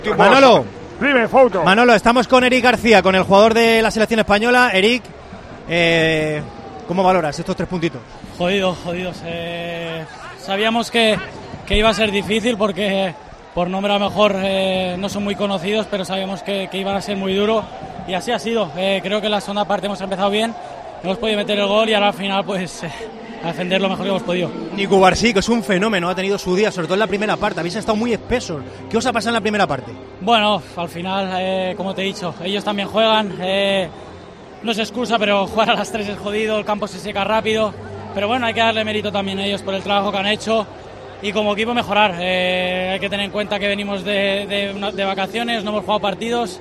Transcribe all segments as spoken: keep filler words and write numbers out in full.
Manolo, dime, Fouto. Manolo, estamos con Eric García, con el jugador de la selección española. Eric, eh, ¿cómo valoras estos tres puntitos? Jodidos, jodidos. Eh, sabíamos que, que iba a ser difícil porque por nombre a lo mejor eh, no son muy conocidos, pero sabíamos que, que iban a ser muy duros y así ha sido. Eh, creo que en la segunda parte hemos empezado bien, hemos podido meter el gol y ahora al final pues... Eh, a defender lo mejor que hemos podido. Nico Barsí, que es un fenómeno, ha tenido su día, sobre todo en la primera parte. Habéis estado muy espesos. ¿Qué os ha pasado en la primera parte? Bueno, al final, eh, como te he dicho, ellos también juegan. Eh, no se excusa, pero jugar a las tres es jodido, el campo se seca rápido. Pero bueno, hay que darle mérito también a ellos por el trabajo que han hecho y como equipo mejorar. Eh, hay que tener en cuenta que venimos de, de, una, de vacaciones, no hemos jugado partidos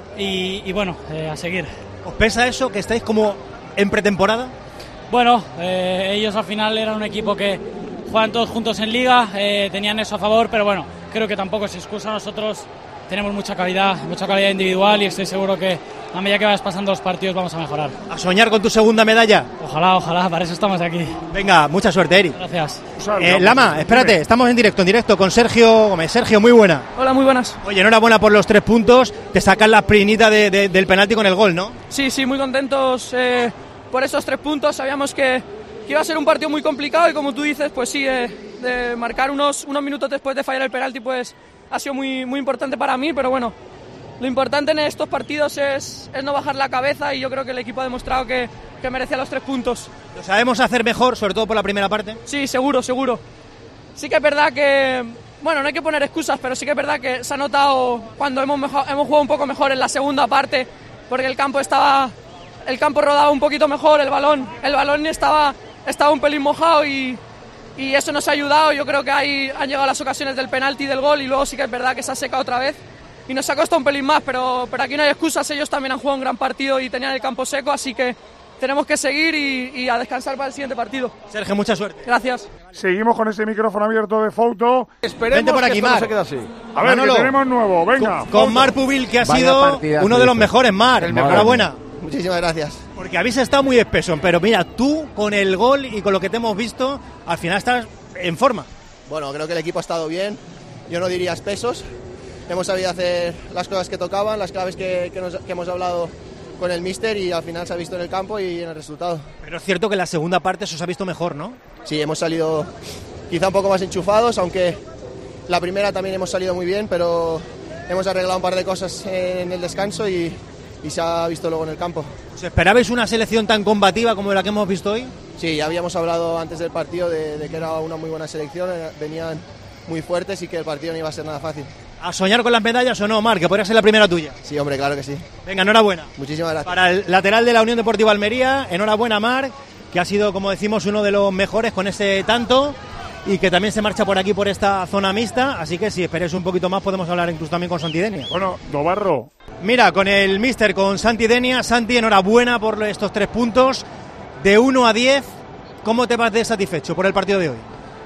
y, y bueno, eh, a seguir. ¿Os pesa eso, que estáis como en pretemporada? Bueno, eh, ellos al final eran un equipo que juegan todos juntos en liga, eh, tenían eso a favor, pero bueno, creo que tampoco se excusa. Nosotros tenemos mucha calidad, mucha calidad individual y estoy seguro que a medida que vayas pasando los partidos vamos a mejorar. ¿A soñar con tu segunda medalla? Ojalá, ojalá, para eso estamos aquí. Venga, mucha suerte, Eric. Gracias. Eh, Lama, espérate, estamos en directo, en directo con Sergio Gómez. Sergio, muy buena. Hola, muy buenas. Oye, enhorabuena por los tres puntos, te sacan la prinita de, de, del penalti con el gol, ¿no? Sí, sí, muy contentos eh, por esos tres puntos. Sabíamos que, que iba a ser un partido muy complicado y como tú dices, pues sí, eh, de marcar unos, unos minutos después de fallar el penalti, pues ha sido muy, muy importante para mí, pero bueno, lo importante en estos partidos es, es no bajar la cabeza y yo creo que el equipo ha demostrado que, que merecía los tres puntos. ¿Lo sabemos hacer mejor, sobre todo por la primera parte? Sí, seguro, seguro. Sí que es verdad que, bueno, no hay que poner excusas, pero sí que es verdad que se ha notado cuando hemos, mejor, hemos jugado un poco mejor en la segunda parte, porque el campo estaba, el campo rodaba un poquito mejor, el balón, el balón estaba, estaba un pelín mojado y... y eso nos ha ayudado. Yo creo que ahí han llegado las ocasiones del penalti y del gol y luego sí que es verdad que se ha secado otra vez y nos ha costado un pelín más, pero, pero aquí no hay excusas, ellos también han jugado un gran partido y tenían el campo seco, así que tenemos que seguir y, y a descansar para el siguiente partido. Sergio, mucha suerte. Gracias. Seguimos con ese micrófono abierto de Fouto. Esperemos Vente por aquí, que esto Mar. no se quede así. A ver, Manolo, que tenemos nuevo, venga. Con, con Mar Pubil, que ha Vaya sido partidazo uno de los este. mejores, Mar. Enhorabuena. Muchísimas gracias. Porque habéis estado muy espesos, pero mira, tú con el gol y con lo que te hemos visto, al final estás en forma. Bueno, creo que el equipo ha estado bien. Yo no diría espesos. Hemos sabido hacer las cosas que tocaban, las claves que, que, nos, que hemos hablado con el míster y al final se ha visto en el campo y en el resultado. Pero es cierto que en la segunda parte se os ha visto mejor, ¿no? Sí, hemos salido quizá un poco más enchufados, aunque la primera también hemos salido muy bien, pero hemos arreglado un par de cosas en el descanso y, y se ha visto luego en el campo. ¿Os esperabais una selección tan combativa como la que hemos visto hoy? Sí, ya habíamos hablado antes del partido de, de que era una muy buena selección, venían muy fuertes y que el partido no iba a ser nada fácil. ¿A soñar con las medallas o no, Mar? Que podría ser la primera tuya. Sí, hombre, claro que sí. Venga, enhorabuena. Muchísimas gracias. Para el lateral de la Unión Deportiva Almería, enhorabuena, Mar, que ha sido, como decimos, uno de los mejores con ese tanto y que también se marcha por aquí, por esta zona mixta, así que si esperéis un poquito más podemos hablar incluso también con Santi Denia. Bueno, Dobarro. Mira, con el míster, con Santi Denia. Santi, enhorabuena por estos tres puntos. De uno a diez, ¿cómo te vas de satisfecho por el partido de hoy?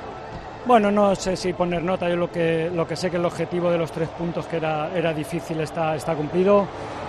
Bueno, no sé si poner nota, yo lo que, lo que sé que el objetivo de los tres puntos que era, era difícil está, está cumplido.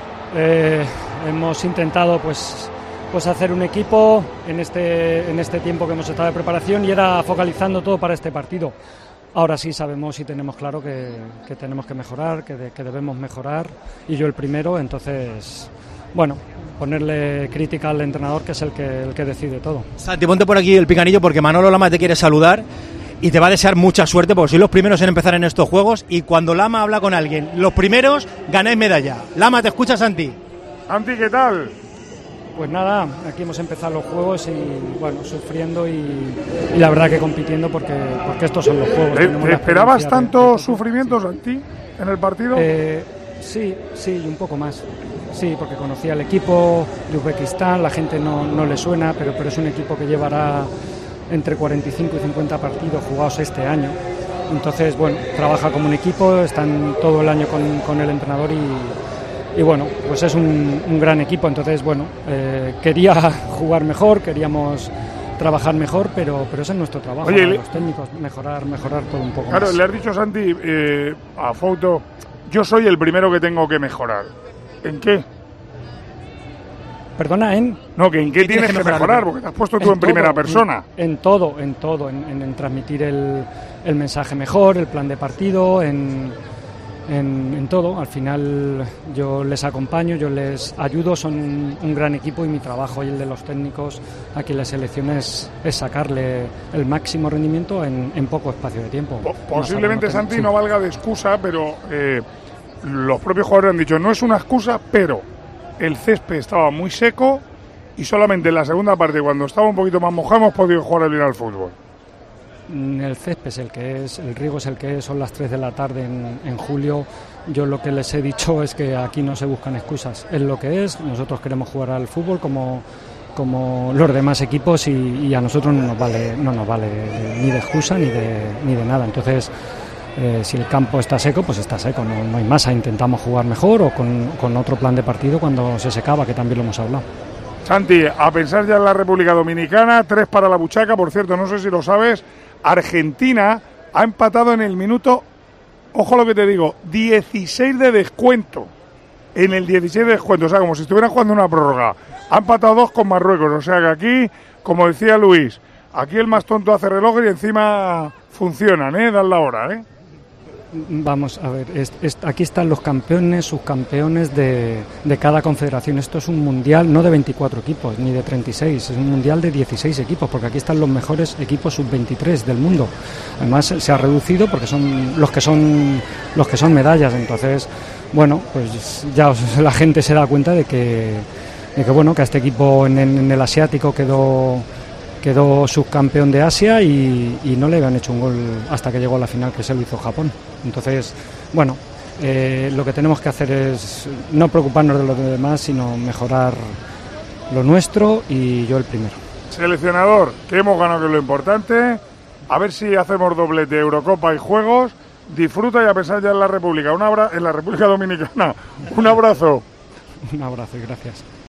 Eh, hemos intentado pues, pues hacer un equipo en este, en este tiempo que hemos estado de preparación y era focalizando todo para este partido. Ahora sí sabemos y tenemos claro que, que tenemos que mejorar, que, de, que debemos mejorar y yo el primero, entonces, bueno, ponerle crítica al entrenador que es el que, el que decide todo. Santi, ponte por aquí el picanillo porque Manolo Lama te quiere saludar y te va a desear mucha suerte porque sois los primeros en empezar en estos juegos y cuando Lama habla con alguien, los primeros ganáis medalla. Lama, ¿te escucha, Santi? Santi, ¿qué tal? Pues nada, aquí hemos empezado los juegos y bueno, sufriendo y, y la verdad que compitiendo porque, porque estos son los juegos. ¿Te, te esperabas tanto sufrimiento, Santi, en el partido? Eh, sí, sí, y un poco más. Sí, porque conocía el equipo de Uzbekistán, la gente no, no le suena, pero, pero es un equipo que llevará entre cuarenta y cinco y cincuenta partidos jugados este año. Entonces, bueno, trabaja como un equipo, están todo el año con, con el entrenador y, y bueno, pues es un, un gran equipo. Entonces, bueno, eh, quería jugar mejor, queríamos trabajar mejor, pero, pero ese es nuestro trabajo. Oye, los técnicos, mejorar, mejorar todo un poco claro, más. Le has dicho, Santi, eh, a Fouto, yo soy el primero que tengo que mejorar. ¿En qué? Perdona, ¿en? No, que en qué, ¿Qué tienes que mejorar? mejorar porque te has puesto tú en, en primera todo, persona. En, en todo, en todo, en, en, en transmitir el, el mensaje mejor, el plan de partido, en, en, en todo. Al final yo les acompaño, yo les ayudo, son un, un gran equipo y mi trabajo y el de los técnicos aquí en la selección es, es sacarle el máximo rendimiento en, en poco espacio de tiempo. Posiblemente, no Santi, sí. no valga de excusa, pero eh, los propios jugadores han dicho, no es una excusa, pero el césped estaba muy seco y solamente en la segunda parte, cuando estaba un poquito más mojado, hemos podido jugar bien al fútbol. El césped es el que es, el riego es el que es, son las tres de la tarde en, en julio. Yo lo que les he dicho es que aquí no se buscan excusas, es lo que es, nosotros queremos jugar al fútbol como, como los demás equipos y, y a nosotros no nos vale, no nos vale ni de excusa ni de, ni de nada. Entonces, eh, si el campo está seco, pues está seco, no, no hay más, intentamos jugar mejor o con, con otro plan de partido cuando se secaba, que también lo hemos hablado. Santi, a pensar ya en la República Dominicana, tres para la buchaca, por cierto, no sé si lo sabes, Argentina ha empatado en el minuto, ojo lo que te digo, dieciséis de descuento, en el dieciséis de descuento, o sea, como si estuvieran jugando una prórroga. Ha empatado dos con Marruecos, o sea que aquí, como decía Luis, aquí el más tonto hace reloj y encima funcionan, ¿eh? Dan la hora, ¿eh? Vamos a ver, es, es, aquí están los campeones, subcampeones de, de cada confederación. Esto es un mundial no de veinticuatro equipos, ni de treinta y seis, es un mundial de dieciséis equipos, porque aquí están los mejores equipos sub veintitrés del mundo. Además se ha reducido porque son los que son los que son medallas, entonces, bueno, pues ya os, la gente se da cuenta de que, de que bueno, que a este equipo en, en el asiático quedó quedó subcampeón de Asia y, y no le habían hecho un gol hasta que llegó a la final, que se lo hizo Japón. Entonces, bueno, eh, lo que tenemos que hacer es no preocuparnos de los demás, sino mejorar lo nuestro y yo el primero. Seleccionador, que hemos ganado, que es lo importante, a ver si hacemos doblete, Eurocopa y Juegos, disfruta y a pensar ya en la República, un abra- en la República Dominicana. Un abrazo. Un abrazo y gracias.